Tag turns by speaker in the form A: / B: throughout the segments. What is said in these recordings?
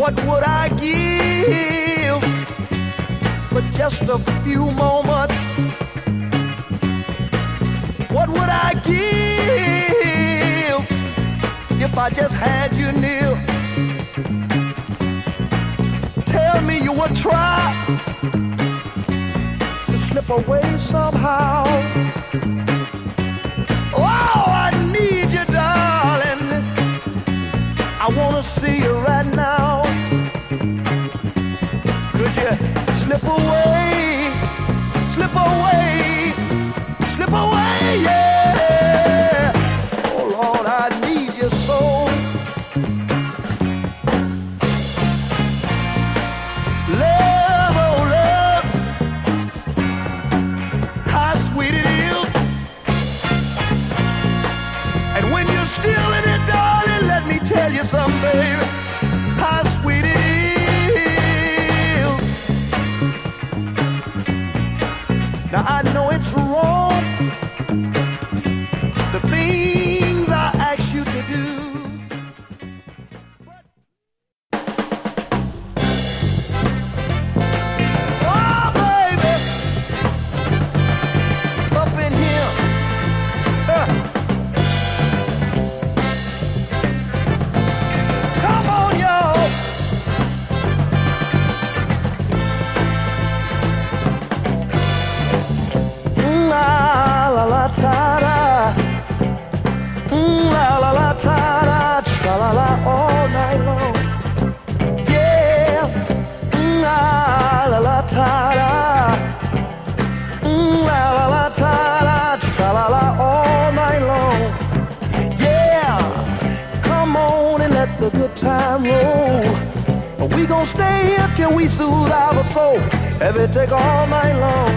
A: What would I give for just a few moments? What would I give if I just had you near? Tell me you would try to slip away somehow. Oh, I need you, darling. I want to see you right now. Could you slip away, slip away, slip away, yeah. Oh, Lord, I need you so. Love, oh, love, how sweet it is. And when you're still in it, darling, let me tell you something, baby, how sweet it is. Now I know it's wrong, the things I ask you to do. Oh, baby, up in here. Come on, y'all. La la la ta da, la la la ta da, tra la la all night long. Yeah, la la la ta da, la la la ta da, tra la la all night long. Yeah, come on and let the good time roll. We gon' stay here till we soothe our soul. If it take all night long.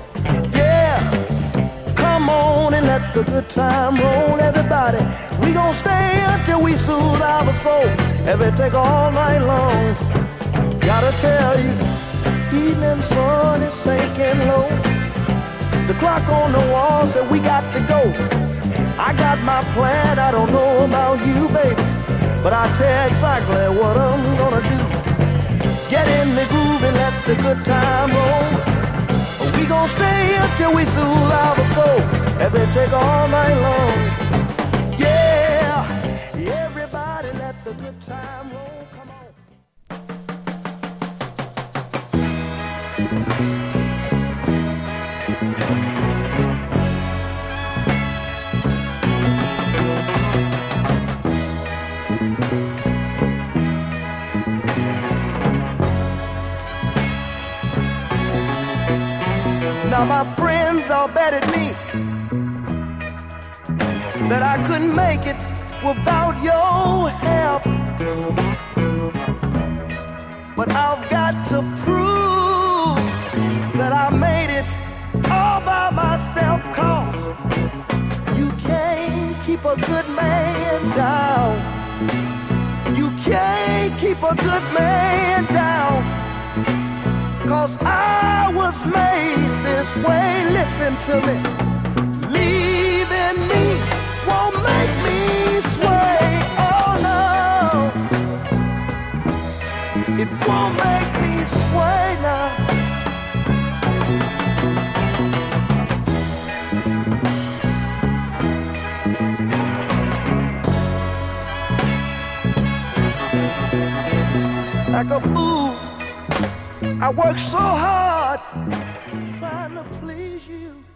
A: Come on and let the good time roll, everybody. We gon' stay until we soothe our soul. If it take all night long. Gotta tell you, evening sun is sinking low. The clock on the wall said we got to go. I got my plan, I don't know about you, baby, but I tell you exactly what I'm gonna do. Get in the groove and let the good time roll. We gon' stay until we soothe our soul. If it take all night long. Yeah, everybody let the good time roll. Come on. Now my friends all bet at me that I couldn't make it without your help. But I've got to prove that I made it all by myself. 'Cause you can't keep a good man down. You can't keep a good man down. 'Cause I was made this way. Listen to me. Leaving me won't make me sway. Oh no, it won't make me sway now. Like a fool, I work so hard trying to please you.